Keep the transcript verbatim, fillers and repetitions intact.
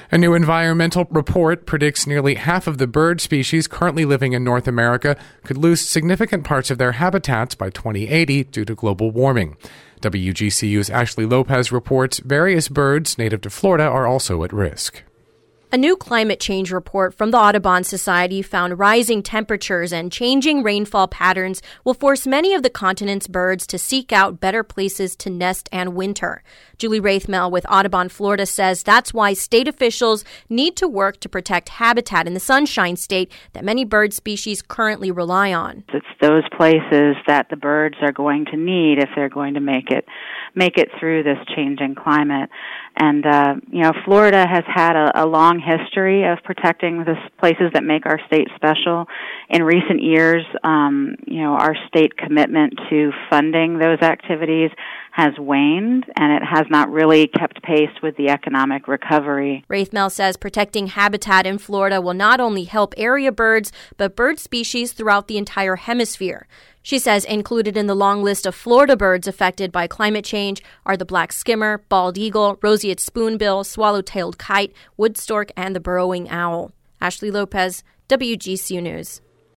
A new environmental report predicts nearly half of the bird species currently living in North America could lose significant parts of their habitats by twenty eighty due to global warming. W G C U's Ashley Lopez reports various birds native to Florida are also at risk. A new climate change report from the Audubon Society found rising temperatures and changing rainfall patterns will force many of the continent's birds to seek out better places to nest and winter. Julie Raithmel with Audubon Florida says that's why state officials need to work to protect habitat in the Sunshine State that many bird species currently rely on. It's those places that the birds are going to need if they're going to make it make it through this changing climate. And, uh, you know, Florida has had a, a long history of protecting the places that make our state special. In recent years, um, you know, our state commitment to funding those activities has waned, and it has not really kept pace with the economic recovery. Raithmel says protecting habitat in Florida will not only help area birds, but bird species throughout the entire hemisphere. She says included in the long list of Florida birds affected by climate change are the black skimmer, bald eagle, roseate spoonbill, swallow-tailed kite, wood stork, and the burrowing owl. Ashley Lopez, W G C U News.